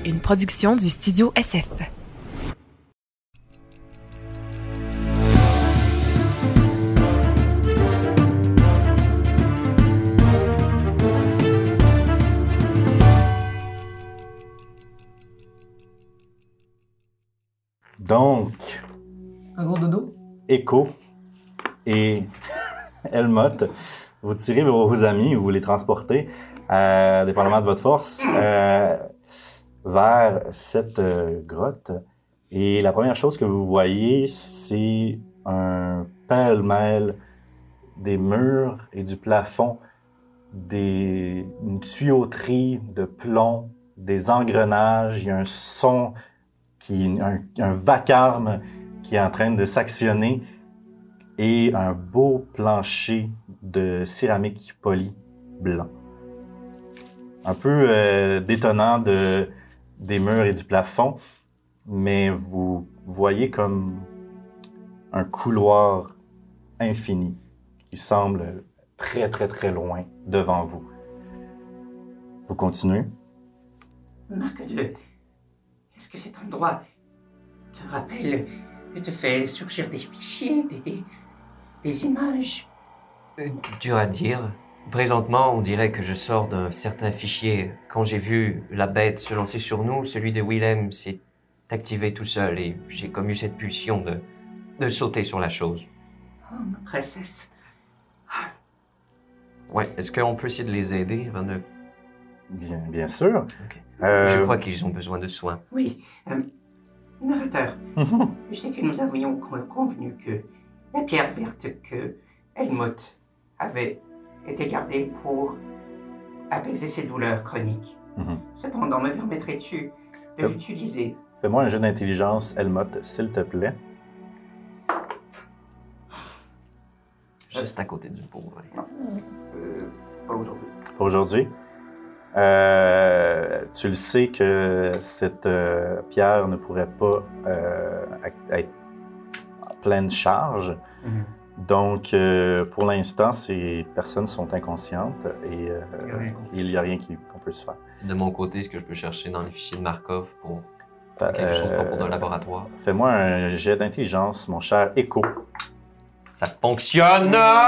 une production du Studio SF. Donc, Un gros dodo? Echo et Elmoth, vous tirez vos amis ou vous les transportez, dépendamment de votre force, vers cette grotte. Et la première chose que vous voyez, c'est un pêle-mêle des murs et du plafond, une tuyauterie de plomb, des engrenages, il y a un son, un vacarme qui est en train de s'actionner et un beau plancher de céramique polie blanc. Un peu détonnant des murs et du plafond, mais vous voyez comme un couloir infini qui semble très, très, très loin devant vous. Vous continuez? Marc II, est-ce que cet endroit te rappelle et te fait surgir des fichiers, des images? Dur à dire. Présentement, on dirait que je sors d'un certain fichier. Quand j'ai vu la bête se lancer sur nous, celui de Willem s'est activé tout seul et j'ai comme eu cette pulsion de sauter sur la chose. Oh, ma princesse. Ouais, est-ce qu'on peut essayer de les aider avant de... Bien sûr. Okay. Je crois qu'ils ont besoin de soins. Oui, narrateur, je sais que nous avions convenu que la pierre verte que Elmoth avait été gardée pour apaiser ses douleurs chroniques. Cependant, me permettrais-tu de l'utiliser? Fais-moi un jeu d'intelligence, Elmoth, s'il te plaît. Juste à côté du pauvre. Non, c'est pas aujourd'hui. Pas aujourd'hui. Tu le sais que cette pierre ne pourrait pas être en pleine charge. Donc, pour l'instant, ces personnes sont inconscientes et il n'y a rien qu'on peut se faire. De mon côté, est-ce que je peux chercher dans les fichiers de Markov pour quelque chose propos d'un laboratoire? Fais-moi un jet d'intelligence, mon cher Echo. Ça fonctionne!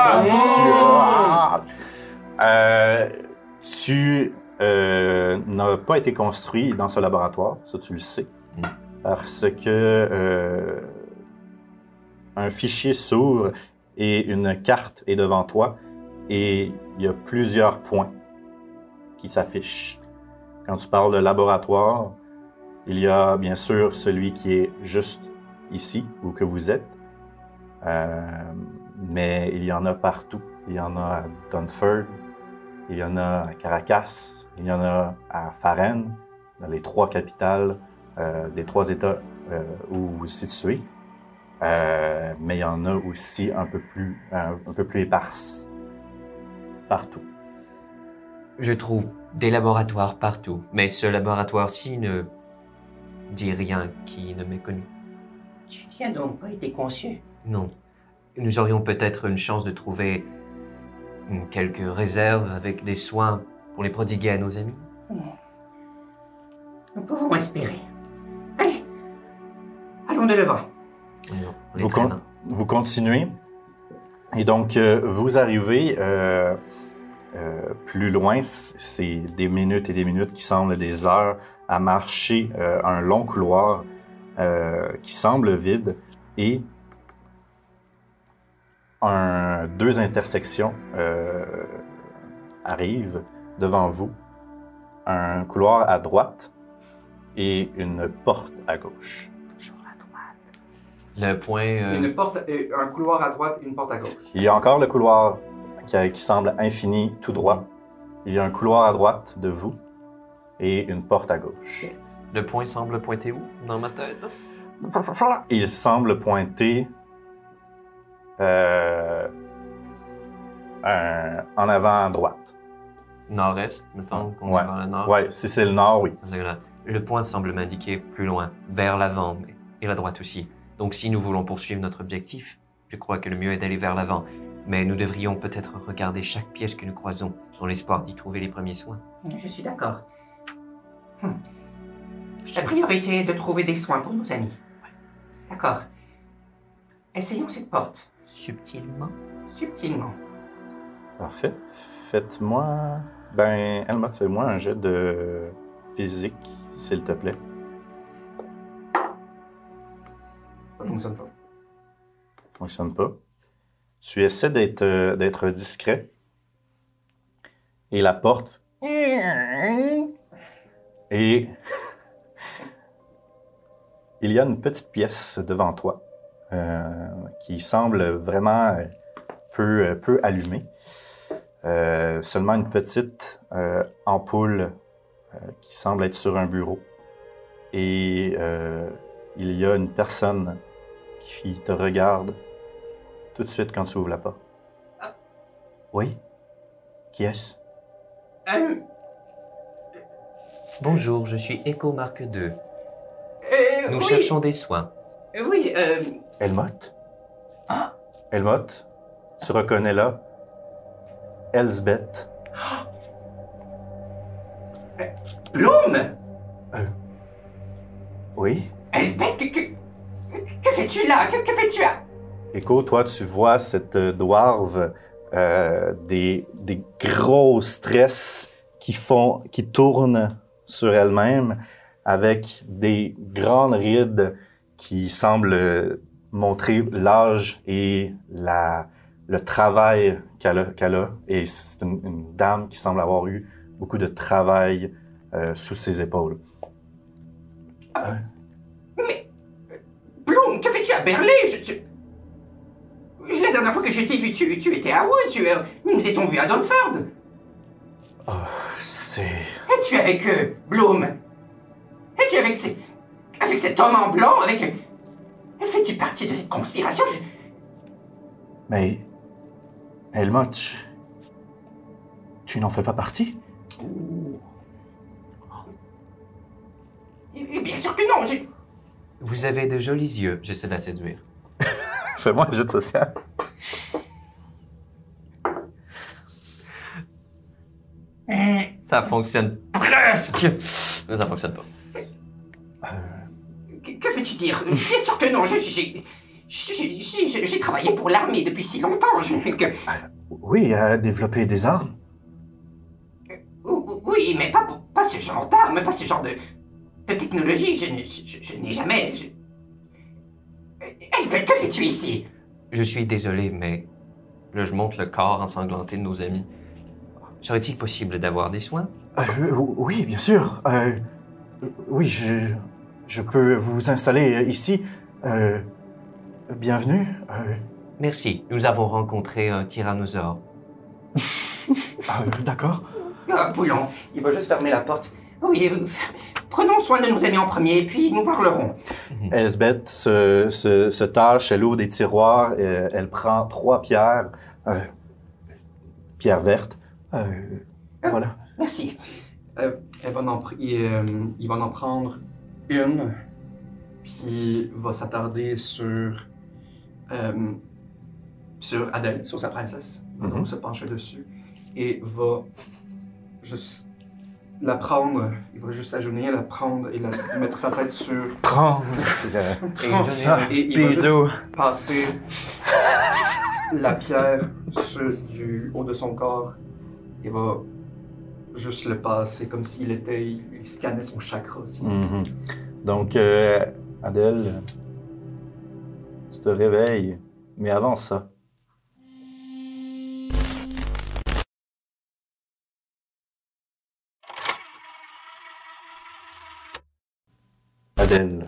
Tu n'as pas été construit dans ce laboratoire, ça tu le sais, parce que un fichier s'ouvre et une carte est devant toi et il y a plusieurs points qui s'affichent. Quand tu parles de laboratoire, il y a bien sûr celui qui est juste ici, où que vous êtes, mais il y en a partout. Il y en a à Dunford, il y en a à Caracas, il y en a à Faren, dans les 3 capitales des 3 États où vous vous situez. Mais il y en a aussi un peu plus éparses partout. Je trouve des laboratoires partout, mais ce laboratoire-ci ne dit rien qui ne m'est connu. Tu n'y as donc pas été conçu? Non. Nous aurions peut-être une chance de trouver quelques réserves avec des soins pour les prodiguer à nos amis. Nous pouvons espérer. Allez, allons de l'avant. Vous continuez et donc vous arrivez plus loin, c'est des minutes et des minutes qui semblent des heures à marcher un long couloir qui semble vide et 2 intersections arrivent devant vous. Un couloir à droite et une porte à gauche. Le point... Une porte, un couloir à droite et une porte à gauche. Il y a encore le couloir qui semble infini, tout droit. Il y a un couloir à droite de vous et une porte à gauche. Le point semble pointer où dans ma tête? Il semble pointer en avant à droite. Nord-est, mettons, qu'on Ouais. est vers le nord. Ouais, si c'est le nord, oui. Le point semble m'indiquer plus loin, vers l'avant, et la droite aussi. Donc si nous voulons poursuivre notre objectif, je crois que le mieux est d'aller vers l'avant. Mais nous devrions peut-être regarder chaque pièce que nous croisons, dans l'espoir d'y trouver les premiers soins. Je suis d'accord. La priorité est de trouver des soins pour nos amis. D'accord. Essayons cette porte. Subtilement. Subtilement. Parfait. Faites-moi... Ben, Elma, fais-moi un jet de physique, s'il te plaît. Ça fonctionne pas. Fonctionne pas. Tu essaies d'être discret. Et la porte... Et... il y a une petite pièce devant toi qui semble vraiment peu allumée. Seulement une petite ampoule qui semble être sur un bureau. Et il y a une personne qui te regarde tout de suite quand tu ouvres la porte. Oui? Qui est-ce? Bonjour, je suis Echo Mark II. Nous oui, cherchons des soins. Oui, Elmoth? Ah. Elmoth, tu reconnais là Elsbeth. Bloom! Oui? Elsbeth, que fais-tu là? Que fais-tu là? Echo, toi, tu vois cette dwarve, des grosses tresses qui tournent sur elle-même avec des grandes rides qui semblent montrer l'âge et le travail qu'elle a. Et c'est une dame qui semble avoir eu beaucoup de travail sous ses épaules. Mais... Bloom, que fais-tu à Berlay? La dernière fois que je t'ai vu, tu étais à Wood, nous nous étions vus à Donford. Oh, c'est... Es-tu avec Bloom? Es-tu avec cet homme en blanc? Fais-tu partie de cette conspiration? Mais... Elma, tu n'en fais pas partie? Et bien sûr que non, Vous avez de jolis yeux, j'essaie de la séduire. Fais-moi un jeu de social. Ça fonctionne presque, mais ça fonctionne pas. Que veux-tu dire? Bien sûr que non, j'ai travaillé pour l'armée depuis si longtemps, Oui, à développer des armes. Oui, mais pas ce genre d'armes, pas ce genre de technologie, je n'ai jamais... Elspeth, que fais-tu ici? Je suis désolé, mais là, je montre le corps ensanglanté de nos amis. Serait-il possible d'avoir des soins? Oui, bien sûr. Oui, je peux vous installer ici. Bienvenue. Merci, nous avons rencontré un tyrannosaure. D'accord. Ah, Poulon, il va juste fermer la porte. Oui, prenons soin de nos amis en premier, puis nous parlerons. Elsbeth se tâche, elle ouvre des tiroirs, elle prend 3 pierres, pierres vertes. Voilà. Merci. Il va en prendre une, puis va s'attarder sur Adèle, sur sa princesse. Il va se pencher dessus et va juste la prendre. Il va juste s'agenouiller, la prendre et mettre sa tête sur... Prends. Et il va juste passer la pierre du haut de son corps. Il va juste le passer comme s'il il scannait son chakra aussi. Donc, Adèle, tu te réveilles, mais avant ça. Adèle,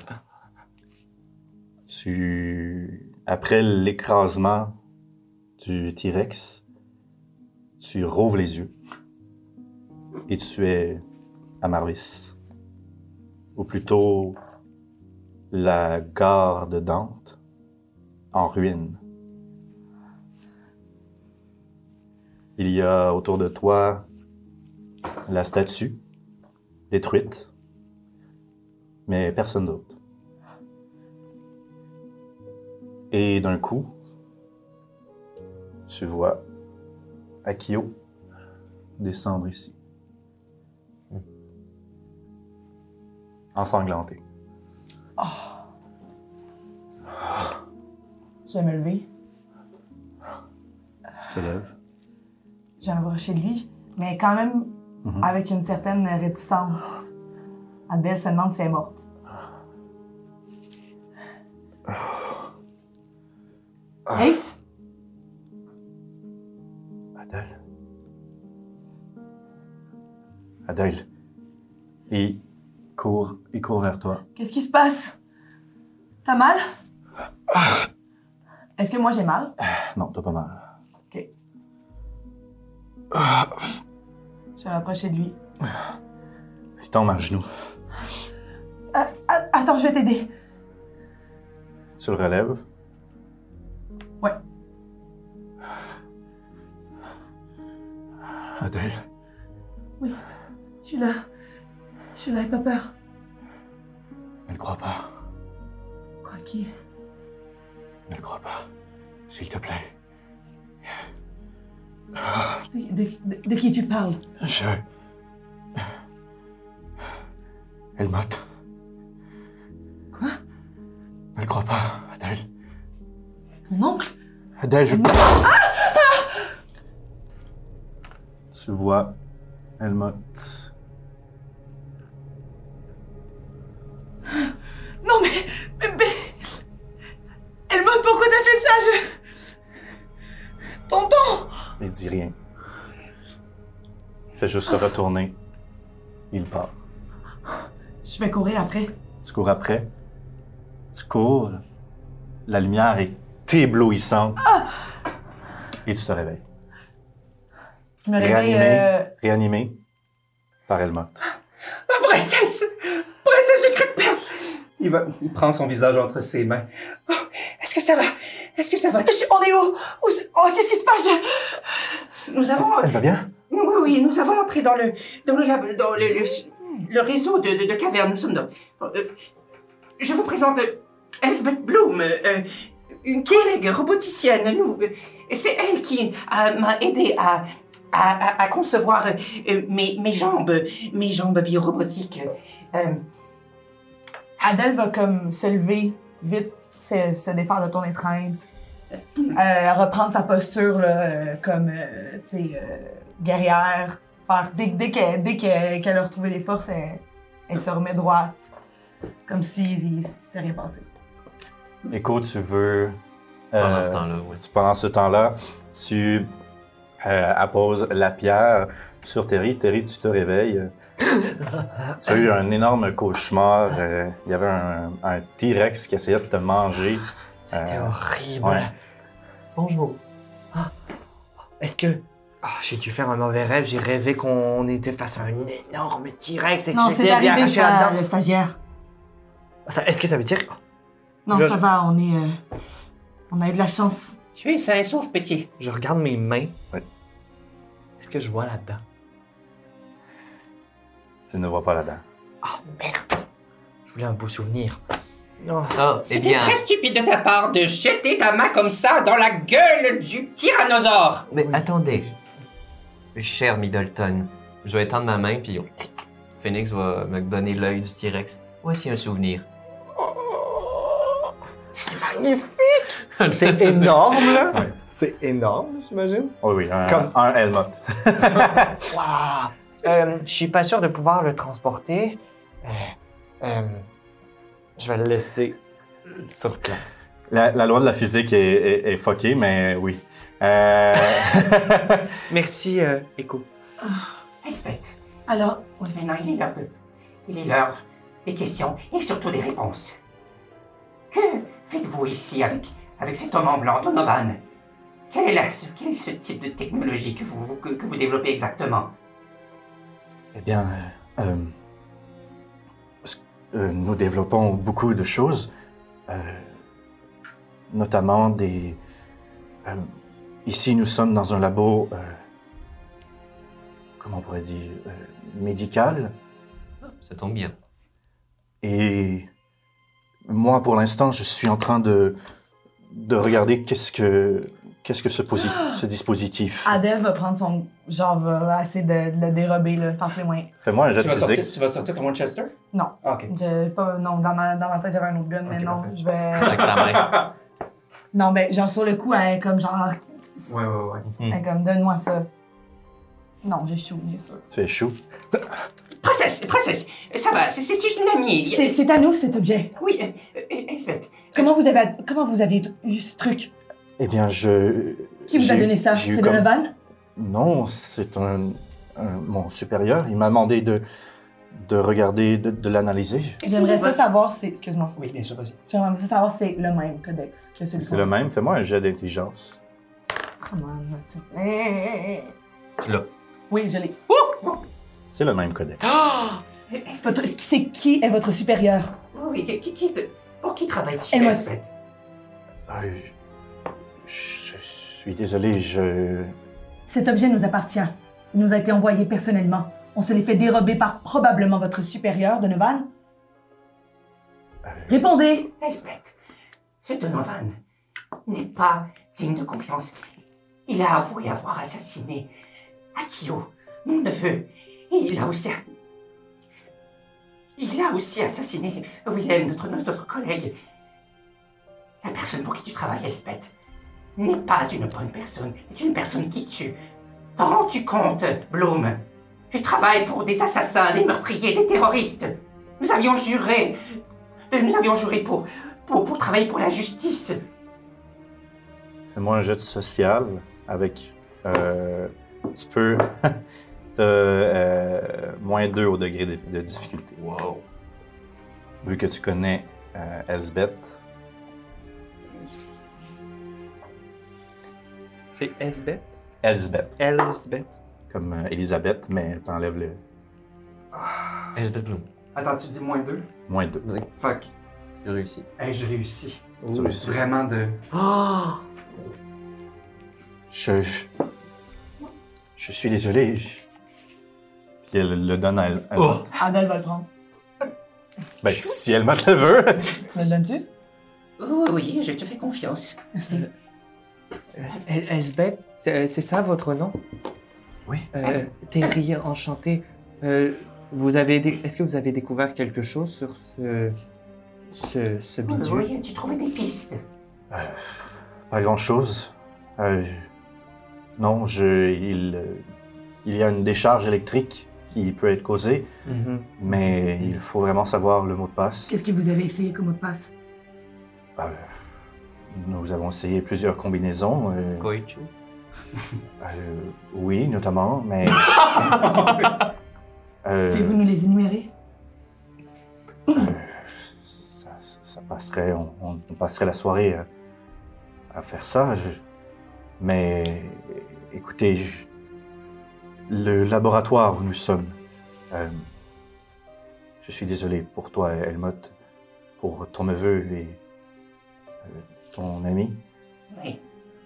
après l'écrasement du T-Rex, tu rouvres les yeux et tu es à Marvis, ou plutôt la gare de Dante, en ruine. Il y a autour de toi la statue détruite, mais personne d'autre. Et d'un coup, tu vois Akio descendre ici. ensanglanté. Oh. Je vais me lever. Tu te lèves. Je vais m'approcher de lui, mais quand même avec une certaine réticence. Adèle se demande si elle est morte. Ace? Adèle. Adèle. Il court vers toi. Qu'est-ce qui se passe? T'as mal? Est-ce que moi j'ai mal? Non, t'as pas mal. OK. Je vais m'approcher de lui. Il tombe à genoux. Attends, je vais t'aider. Tu le relèves. Ouais. Adèle. Oui, je suis là. Je suis là, n'aie pas peur. Ne le crois pas. Quoi qui? Ne le crois pas. S'il te plaît. De qui tu parles? Elmoth. Quoi? Ne le crois pas, Adèle. Ton oncle? Adèle, je... Tu vois Elmoth. Non mais... Elmoth, pourquoi t'as fait ça? Tonton! Il dit rien. Il fait juste se retourner. Il part. Je vais courir après. Tu cours après. Tu cours. La lumière est éblouissante. Et tu te réveilles. Je me réveille... Réanimé par Elmoth. Princesse! Princesse, j'ai cru te perdre! Il prend son visage entre ses mains. Oh, est-ce que ça va? Est-ce que ça va? On est où? Oh, qu'est-ce qui se passe? Nous avons... Elle va bien? Oui, nous avons entré dans le réseau de cavernes. Nous sommes dans... je vous présente Elspeth Bloom, une collègue roboticienne. C'est elle qui m'a aidé à concevoir mes jambes biorobotiques. Adèle va comme se lever vite, se défaire de ton étreinte, reprendre sa posture là, comme tu sais, guerrière. Faire, dès qu'elle a retrouvé les forces, elle se remet droite, comme si c'était rien passé. Écoute, tu veux... Pendant ce temps-là, oui. Pendant ce temps-là, tu apposes la pierre sur Terry. Terry, tu te réveilles. Tu as eu un énorme cauchemar. Il y avait un T-Rex qui essayait de te manger. C'était horrible. Ouais. Bonjour. Est-ce que... j'ai dû faire un mauvais rêve. J'ai rêvé qu'on était face à un énorme T-Rex et que Non, j'essayais c'est d'y arrivé, arracher la dent. le stagiaire. Est-ce que ça veut dire... Non, Là, ça va, on a eu de la chance. Tu es sain et sauf, petit. Je regarde mes mains. Ouais. Est-ce que je vois là-dedans? Tu ne vois pas là-dedans. Ah, merde! Je voulais un beau souvenir. Oh. Ah, eh C'était bien... très stupide de ta part de jeter ta main comme ça dans la gueule du tyrannosaure. Mais attendez. Cher Middleton, je vais étendre ma main, puis Phoenix va me donner l'œil du T-Rex. Voici un souvenir. C'est magnifique! C'est énorme, là! Ouais. C'est énorme, j'imagine. Oui, Comme- un Elmoth. Waouh! Je suis pas sûr de pouvoir le transporter. Je vais le laisser sur place. La loi de la physique est fuckée, mais oui. Merci, Echo. Elspeth, Alors, oui. maintenant il est l'heure des questions et surtout des réponses. Que faites-vous ici avec cet homme en blanc, Donovan? Quel est ce type de technologie que vous développez exactement? Eh bien, nous développons beaucoup de choses, notamment des... ici, nous sommes dans un labo, comment on pourrait dire, médical. Ça tombe bien. Et moi, pour l'instant, je suis en train de regarder qu'est-ce Qu'est-ce que ce dispositif? Adèle va prendre son... Genre, va essayer de le dérober, là, par tous les moyens. Fais-moi un jet Tu de vas, sortir, physique. tu vas sortir ton Winchester? Non. Ah, ok. Non, dans ma tête, j'avais un autre gun, mais Ok, non, parfait. je vais... Avec sa main. Non, ben, genre, sur le coup, elle est comme genre... Ouais. Elle est comme, donne-moi ça. Non, j'échoue, bien sûr. Tu échoues. Princesse, ça va, c'est juste une amie. C'est à nous, cet objet. Oui, Elsbeth. Comment vous avez eu ce truc? Eh bien, Qui vous a j'ai- donné ça? j'ai eu C'est comme- Donovan? Non, c'est mon supérieur. Il m'a demandé de regarder, de l'analyser. J'aimerais ça savoir si... Excuse-moi. Oui, bien sûr, vas-y. J'aimerais ça savoir si c'est le même codex que celui C'est le même. Fais-moi un jet d'intelligence. Come on, merci. Tu l'as. Oui, je l'ai. C'est le même codex. C'est qui est votre supérieur? Oui, pour qui travailles-tu, Et moi- Elsbeth? Je suis désolé, Cet objet nous appartient. Il nous a été envoyé personnellement. On se l'est fait dérober par probablement votre supérieur, Donovan. Répondez! Elsbeth, ce Donovan n'est pas digne de confiance. Il a avoué avoir assassiné Akio, mon neveu. Et il a aussi assassiné Willem, notre collègue. La personne pour qui tu travailles, Elsbeth, n'est pas une bonne personne. C'est une personne qui tue. T'en rends-tu compte, Bloom? Tu travailles pour des assassins, des meurtriers, des terroristes. Nous avions juré pour travailler pour la justice. Fais-moi un jet de social avec. Tu peux. Moins 2 au degré de difficulté. Wow. Vu que tu connais Elsbeth. C'est Elsbeth? Elsbeth. Elsbeth. Comme Elisabeth, mais t'enlèves le Elsbeth Bloom. Attends, tu dis moins 2? moins 2. Fuck. J'ai réussi. Hey, j'ai réussi. Tu réussis. Vraiment de... Oh! Je suis désolé. Puis elle le donne à elle. Oh. Adèle va le prendre. Ben, si elle te le veut. Tu me le donnes-tu? Oui, je te fais confiance. Merci. Elsbeth, c'est ça votre nom? Oui. Terry, enchanté. Est-ce que vous avez découvert quelque chose sur ce bidule? Oui, tu trouvais des pistes. Pas grand-chose. Non, il y a une décharge électrique qui peut être causée, Mhm. mais il faut vraiment savoir le mot de passe. Qu'est-ce que vous avez essayé comme mot de passe? Nous avons essayé plusieurs combinaisons. Koichu. Oui, notamment, mais... Pouvez-vous nous les énumérer? ça passerait, on passerait la soirée à faire ça. Mais écoutez, le laboratoire où nous sommes, je suis désolé pour toi, Helmut, pour ton neveu et ton ami. Oui.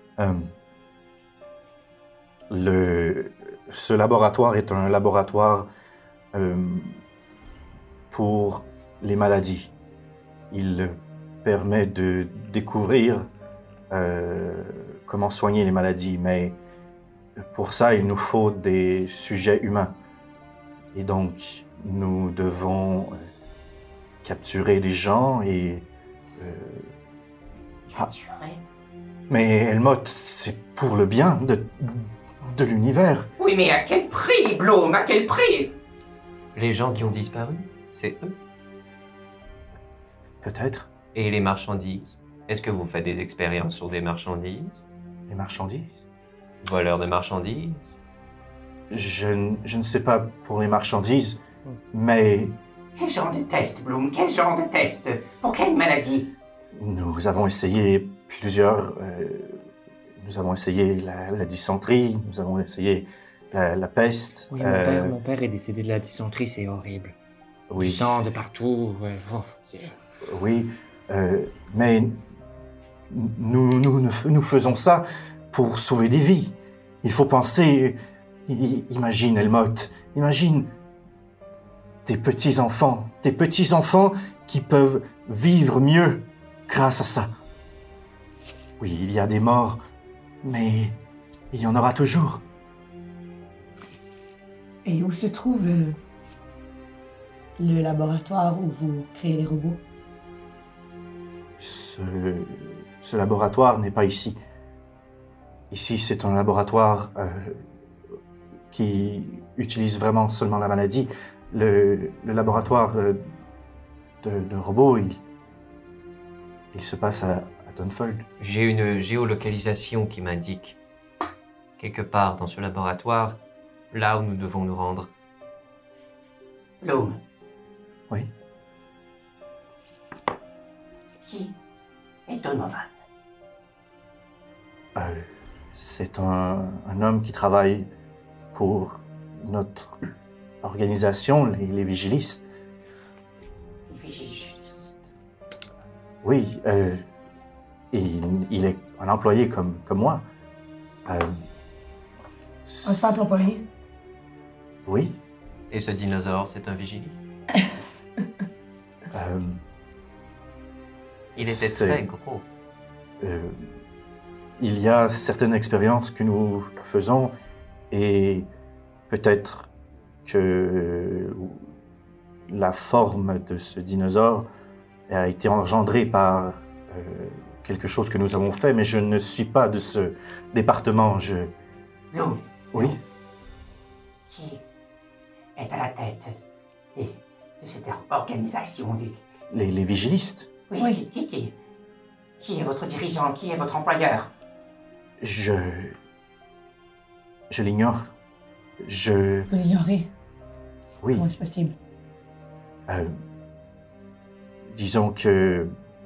Ce laboratoire est un laboratoire pour les maladies. Il permet de découvrir comment soigner les maladies, mais pour ça, il nous faut des sujets humains. Et donc, nous devons capturer des gens et... Mais Helmut, c'est pour le bien de l'univers. Oui, mais à quel prix, Bloom? À quel prix? Les gens qui ont disparu, c'est eux. Peut-être. Et les marchandises. Est-ce que vous faites des expériences sur des marchandises? Les marchandises. Voleurs de marchandises? Je ne sais pas pour les marchandises, mais Quel genre de test, Bloom? Quel genre de test? Pour quelle maladie? nous avons essayé plusieurs... nous avons essayé la dysenterie, nous avons essayé la peste. Oui, mon père est décédé de la dysenterie, c'est horrible. Du Oui, sang de partout. Ouais. Oh, oui, mais nous faisons ça pour sauver des vies. Il faut penser... Imagine, Helmut, imagine tes petits-enfants qui peuvent vivre mieux grâce à ça. Oui, il y a des morts Mais il y en aura toujours. Et où se trouve le laboratoire où vous créez les robots? Ce laboratoire n'est pas ici. Ici, c'est un laboratoire qui utilise vraiment seulement la maladie. Le laboratoire de robots, il se passe à Dunford. J'ai une géolocalisation qui m'indique quelque part dans ce laboratoire, là où nous devons nous rendre. Bloom. Oui. Qui est Donovan? C'est un homme qui travaille pour notre organisation, les vigilistes. Les vigilistes. Oui, il est un employé comme moi. Un simple employé? Oui. Et ce dinosaure, c'est un vigiliste. Il était très gros. Il y a certaines expériences que nous faisons et peut-être que la forme de ce dinosaure a été engendrée par quelque chose que nous avons fait, mais je ne suis pas de ce département. Bloom. Oui. Qui est à la tête de cette organisation Les vigilistes. Oui. Qui est votre dirigeant? Qui est votre employeur? Je l'ignore. Vous l'ignorez? Oui. Comment est-ce possible? Disons que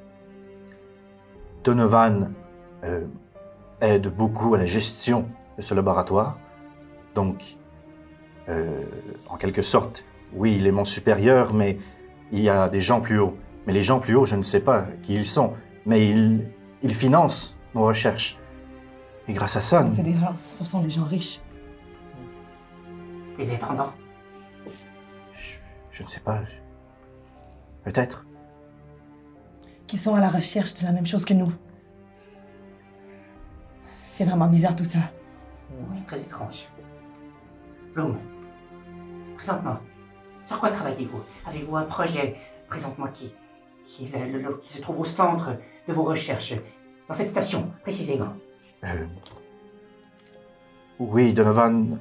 Donovan aide beaucoup à la gestion de ce laboratoire. Donc, en quelque sorte, oui, il est mon supérieur, mais il y a des gens plus hauts. Mais les gens plus hauts, je ne sais pas qui ils sont, mais ils financent nos recherches. Et grâce à ça... Ce sont des gens riches. Les étendants? Je ne sais pas. Peut-être. Qui sont à la recherche de la même chose que nous. C'est vraiment bizarre tout ça. Oui, très étrange. Bloom, présentement, sur quoi travaillez-vous? Avez-vous un projet, présentement, qui se trouve au centre de vos recherches, dans cette station, précisément? Oui, Donovan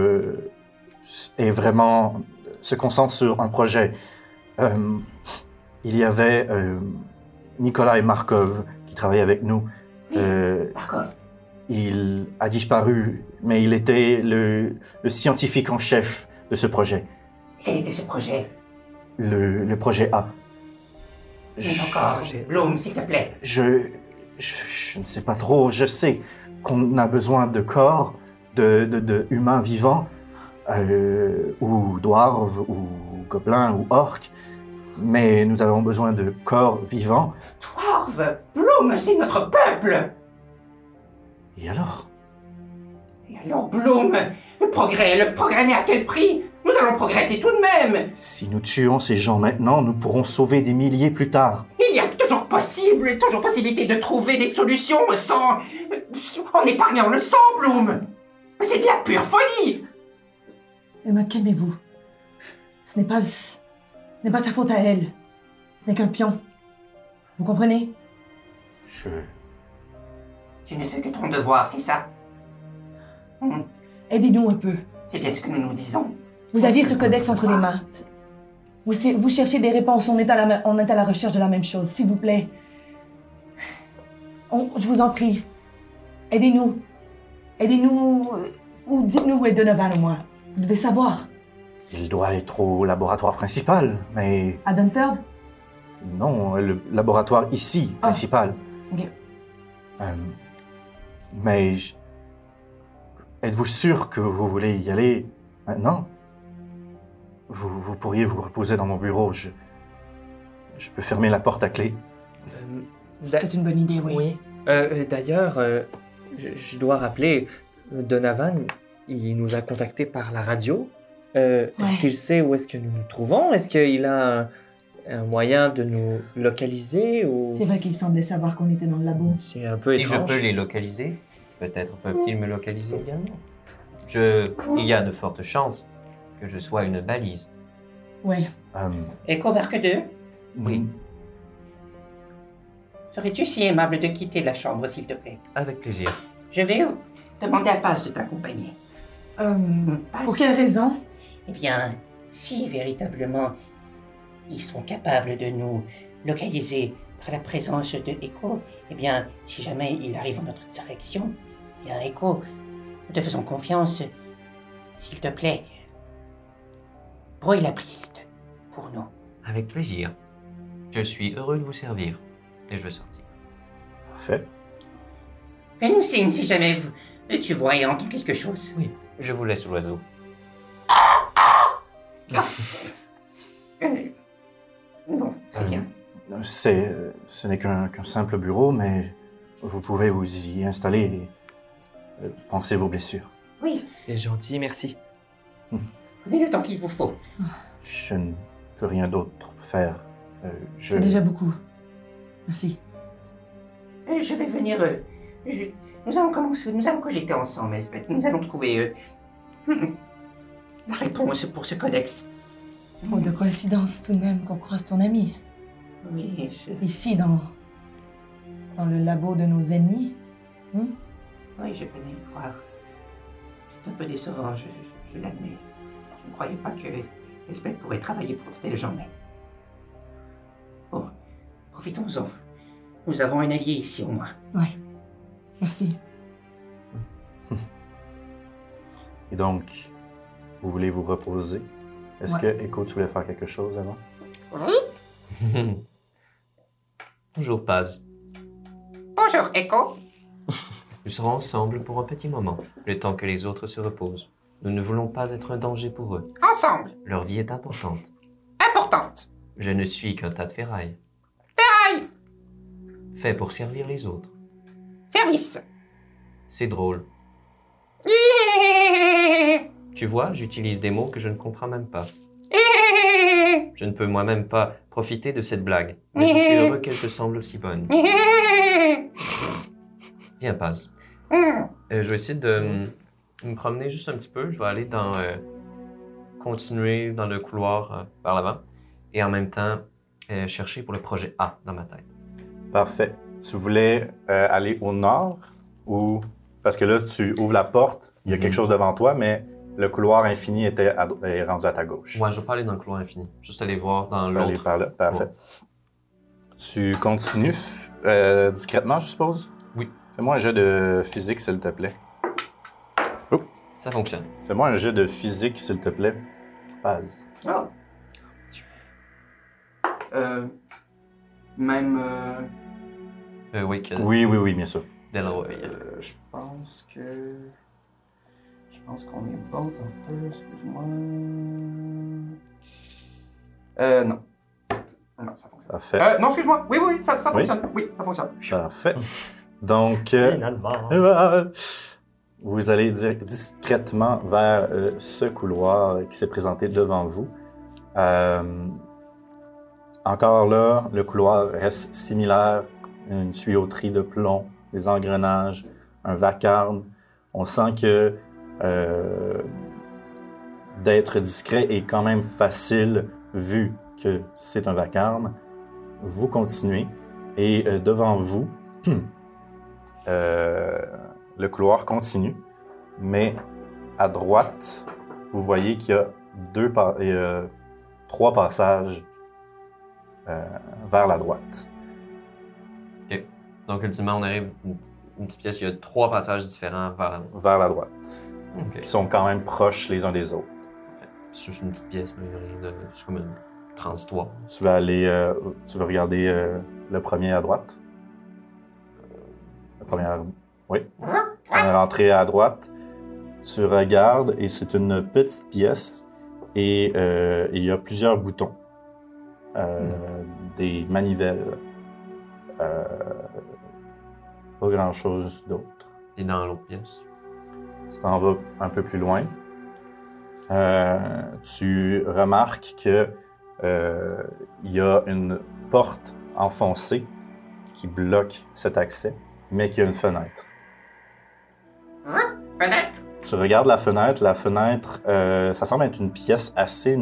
se concentre sur un projet. Il y avait Nikolai Markov qui travaillait avec nous. Oui, Markov. Il a disparu, mais il était le scientifique en chef de ce projet. Quel était ce projet? Le projet A. Encore, Bloom, s'il te plaît. Je ne sais pas trop. Je sais qu'on a besoin de corps, de humains vivants, ou dwarves, ou gobelins, ou orques, mais nous avons besoin de corps vivants. Dwarves, Bloom, c'est notre peuple. Et alors? Et alors, Bloom, le progrès, mais à quel prix? Nous allons progresser tout de même. Si nous tuons ces gens maintenant, nous pourrons sauver des milliers plus tard. Il y a toujours possibilité de trouver des solutions en épargnant le sang, Bloom. C'est de la pure folie. Emma, calmez-vous. Ce n'est pas sa faute à elle. Ce n'est qu'un pion. Vous comprenez? Tu ne fais que ton devoir, c'est ça? Aidez-nous un peu. C'est bien ce que nous nous disons. Vous aviez ce codex entre les mains. Vous cherchez des réponses, on est à la recherche de la même chose, s'il vous plaît. Je vous en prie. Aidez-nous. Aidez-nous, ou dites-nous où est Donovan au moins. Vous devez savoir. Il doit être au laboratoire principal, mais... À Dunford? Non, le laboratoire ici, principal. Ok. Mais... Êtes-vous sûr que vous voulez y aller maintenant? Vous pourriez vous reposer dans mon bureau. Je peux fermer la porte à clé. C'est peut-être une bonne idée, oui. D'ailleurs, je dois rappeler, Donovan, il nous a contactés par la radio. Est-ce qu'il sait où est-ce que nous nous trouvons? Est-ce qu'il a un moyen de nous localiser ou... C'est vrai qu'il semblait savoir qu'on était dans le labo. C'est un peu Si étrange. je peux les localiser, Peut-être peuvent-ils me localiser également. Il y a de fortes chances que je sois une balise. Ouais. Echo marque 2, Oui. serais-tu si aimable de quitter la chambre, s'il te plaît? Avec plaisir. Je vais demander à Paz de t'accompagner. Paz. Pour quelle raison? Eh bien, si véritablement ils sont capables de nous localiser par la présence de Echo, eh bien, si jamais il arrive en notre direction, eh bien, Echo, nous te faisons confiance. S'il te plaît, brouille la piste pour nous. Avec plaisir. Je suis heureux de vous servir. Et je vais sortir. Parfait. Fais-nous signe si jamais tu vois et entends quelque chose. Oui, je vous laisse l'oiseau. Bon, très bien. Ce n'est qu'un simple bureau, mais vous pouvez vous y installer et penser vos blessures. Oui, C'est gentil, merci. prenez le temps qu'il vous faut. Je ne peux rien d'autre faire. C'est déjà beaucoup. Merci. Je vais venir. Nous allons commencer. Nous allons cogiter ensemble, Elspeth. Nous allons trouver la réponse pour ce codex. Oh, de coïncidence tout de même qu'on croise ton ami. Oui, Ici, dans le labo de nos ennemis. oui, je peux y croire. C'est un peu décevant, je l'admets. Je ne croyais pas que Elspeth pourrait travailler pour de tels gens, mais... Bon, profitons-en. Nous avons un allié ici, au moins. Ouais. Merci. Et donc, vous voulez vous reposer? Est-ce que, Echo, tu voulais faire quelque chose avant? Bonjour, Paz. Bonjour, Echo. Nous serons ensemble pour un petit moment, le temps que les autres se reposent. Nous ne voulons pas être un danger pour eux. Ensemble. Leur vie est importante. Importante. Je ne suis qu'un tas de ferraille. Ferraille. Fait pour servir les autres. Service. C'est drôle. Tu vois, j'utilise des mots que je ne comprends même pas. Je ne peux moi-même pas profiter de cette blague, mais je suis heureux qu'elle te semble aussi bonne. Bien, Paz. Je vais essayer de me promener juste un petit peu. Je vais aller continuer dans le couloir vers l'avant et en même temps chercher pour le projet A dans ma tête. Parfait. Tu voulais aller au nord ou... Parce que là, tu ouvres la porte, il y a quelque chose devant toi, mais le couloir infini est rendu à ta gauche. Ouais, je vais pas aller dans le couloir infini. Juste aller voir dans Tu vas aller l'autre. par là. Parfait. Ouais. Tu continues discrètement, je suppose? Oui. Fais-moi un jeu de physique, s'il te plaît. Ça fonctionne. Fais-moi un jeu de physique, s'il te plaît. Paz. Ah. Même. Oui, Oui, bien sûr. Delroy. Je pense que. Je pense qu'on est bon un peu, excuse-moi. Non. Non, ça fonctionne. Parfait. Non, excuse-moi. Oui, ça fonctionne. Oui, ça fonctionne. Parfait. Donc, Finalement. vous allez discrètement vers ce couloir qui s'est présenté devant vous. Encore là, le couloir reste similaire. Une tuyauterie de plomb, des engrenages, un vacarme. On sent que d'être discret est quand même facile vu que c'est un vacarme. Vous continuez et devant vous, le couloir continue, mais à droite, vous voyez qu'il y a 3 passages vers la droite. Donc, ultimement, on arrive une petite pièce, il y a 3 passages différents Vers la droite, OK. qui sont quand même proches les uns des autres. C'est juste une petite pièce, mais il y a rien de... C'est comme une transitoire. Tu vas aller, tu vas regarder le premier à droite. La première, oui. Première entrée à droite. Tu regardes et c'est une petite pièce et il y a plusieurs boutons, des manivelles. Pas grand-chose d'autre. Et dans l'autre pièce. Tu t'en vas un peu plus loin. Tu remarques que il y a une porte enfoncée qui bloque cet accès, mais qu'il y a une fenêtre. Fenêtre. Tu regardes la fenêtre. La fenêtre, ça semble être une pièce assez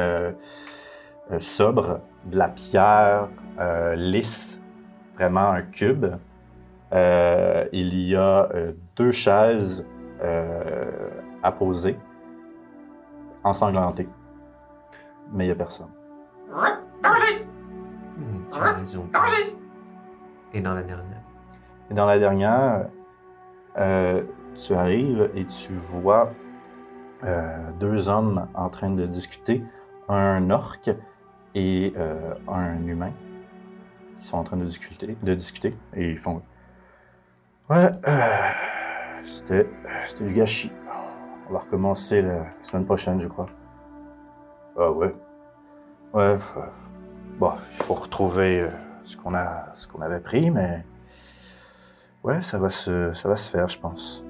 sobre, de la pierre lisse, vraiment un cube. Il y a 2 chaises à poser, ensanglantées, mais il n'y a personne. Danger! Tu as raison. Danger! Et dans la dernière? Et dans la dernière, tu arrives et tu vois 2 hommes en train de discuter, un orc et un humain, qui sont en train de discuter et ils font « Ouais, c'était du gâchis. On va recommencer la semaine prochaine, je crois. » « Ah ouais. Ouais, bon, il faut retrouver ce qu'on avait pris, mais ouais, ça va se faire, je pense.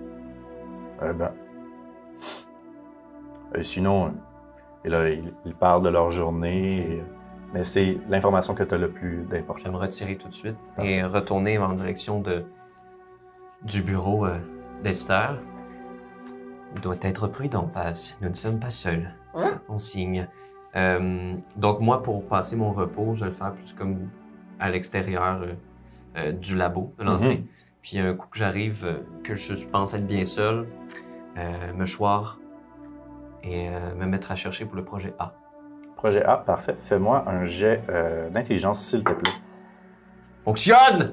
Et sinon, et là, ils parlent de leur journée, mais c'est l'information que tu as le plus d'important. Je vais me retirer tout de suite et retourner en direction du bureau d'Esther. Il doit être prudent, Paz. Nous ne sommes pas seuls. On signe. Donc moi, pour passer mon repos, je vais le faire plus comme à l'extérieur du labo, de l'entrée. Puis un coup que j'arrive, que je pense être bien seul, me choir et me mettre à chercher pour le projet A. Projet A, parfait. Fais-moi un jet d'intelligence, s'il te plaît. Fonctionne!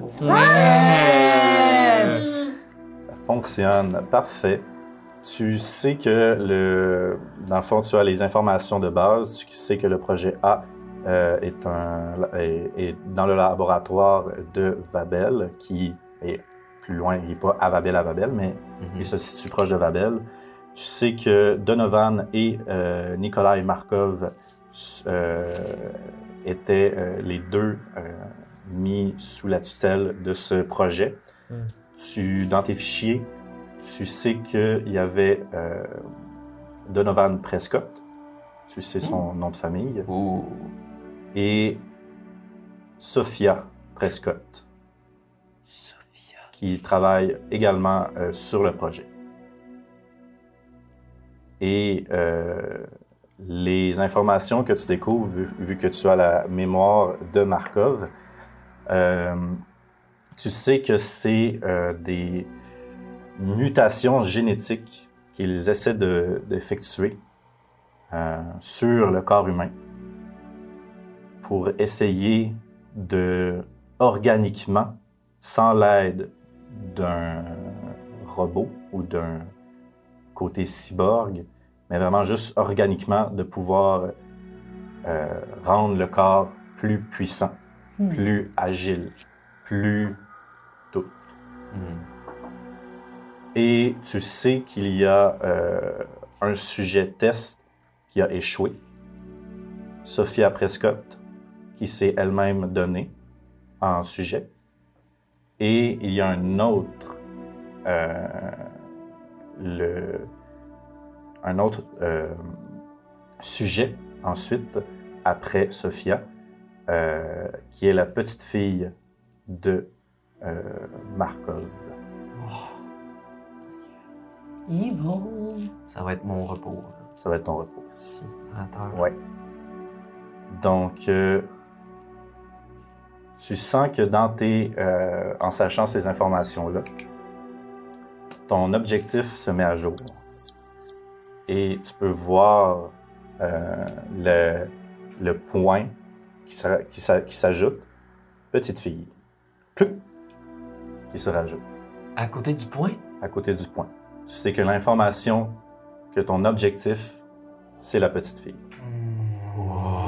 Yes! Ça fonctionne, parfait. Tu sais que, dans le fond, tu as les informations de base. Tu sais que le projet A est dans le laboratoire de Vabel, qui est plus loin. Il n'est pas à Vabel, mais il se situe proche de Vabel. Tu sais que Donovan et Nikolai Markov étaient les 2 mis sous la tutelle de ce projet. Dans tes fichiers, tu sais qu'il y avait Donovan Prescott, tu sais son nom de famille, et Sophia Prescott, qui travaille également sur le projet. Et les informations que tu découvres, vu que tu as la mémoire de Markov, tu sais que c'est des mutations génétiques qu'ils essaient d'effectuer sur le corps humain pour essayer de, organiquement, sans l'aide d'un robot ou d'un côté cyborg, mais vraiment juste organiquement de pouvoir rendre le corps plus puissant, plus agile, plus tout. Et tu sais qu'il y a un sujet test qui a échoué, Sophia Prescott, qui s'est elle-même donnée en sujet. Et il y a un autre, sujet ensuite, après Sophia, qui est la petite fille de Markov. Evil. Ça va être mon repos. Ça va être ton repos. Merci, opérateur. Ouais. Donc, tu sens que en sachant ces informations-là, ton objectif se met à jour. Et tu peux voir le point qui s'ajoute. Petite fille. Pluc, qui se rajoute. À côté du point? À côté du point. Tu sais que l'information, que ton objectif, c'est la petite fille. Wow.